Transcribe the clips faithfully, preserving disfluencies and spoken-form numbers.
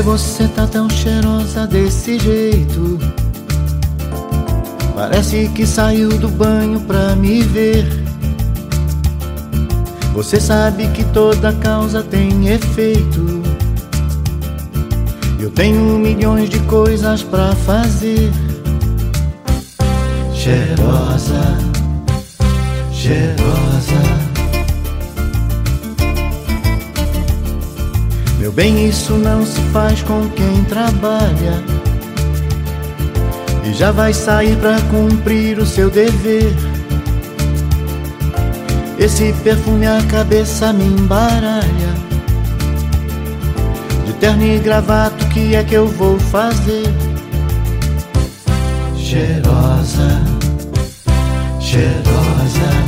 que você tá tão cheirosa desse jeito? Parece que saiu do banho pra me ver. Você sabe que toda causa tem efeito. Eu tenho milhões de coisas pra fazer. Cheirosa, cheirosa. Meu bem, isso não se faz com quem trabalha e já vai sair pra cumprir o seu dever. Esse perfume a cabeça me embaralha. De terno e gravata, o que é que eu vou fazer? Cheirosa, cheirosa.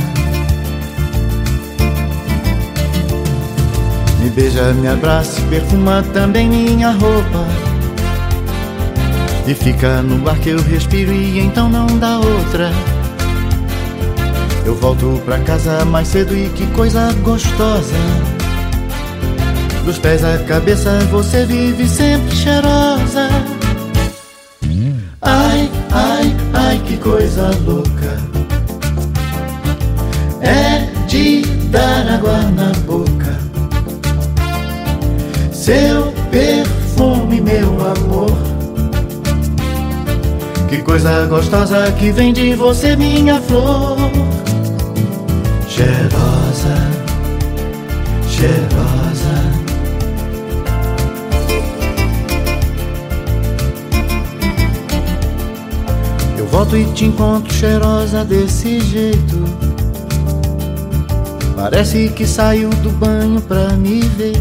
Me beija, me abraça, perfuma também minha roupa. E fica no ar que eu respiro e então não dá outra. Eu volto pra casa mais cedo e que coisa gostosa. Dos pés à cabeça você vive sempre cheirosa. Ai, ai, ai, que coisa louca. É de dar água na boca. Seu perfume, meu amor. Que coisa gostosa que vem de você, minha flor. Cheirosa, cheirosa. Eu volto e te encontro cheirosa desse jeito. Parece que saiu do banho pra me ver.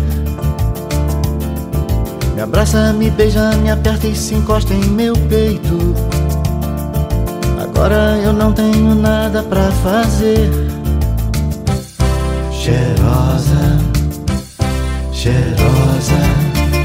Me abraça, me beija, me aperta e se encosta em meu peito. Agora eu não tenho nada pra fazer. Cheirosa, cheirosa.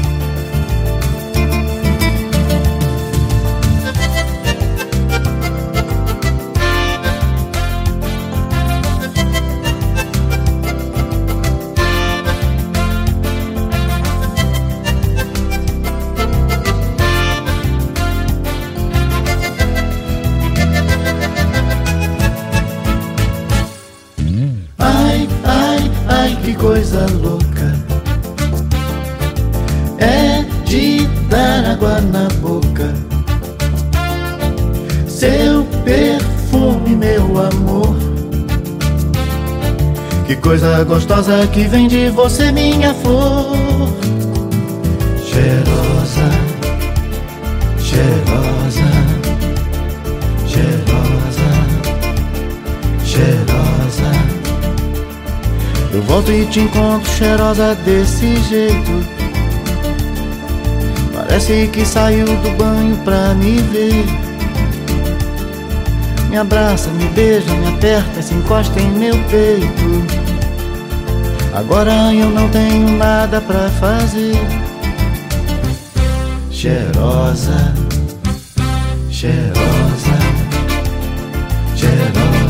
Que coisa louca. É de dar água na boca. Seu perfume, meu amor. Que coisa gostosa que vem de você, minha flor. Cheirosa, cheirosa, cheirosa, cheirosa. Eu volto e te encontro cheirosa desse jeito. Parece que saiu do banho pra me ver. Me abraça, me beija, me aperta, se encosta em meu peito. Agora eu não tenho nada pra fazer. Cheirosa, cheirosa, cheirosa.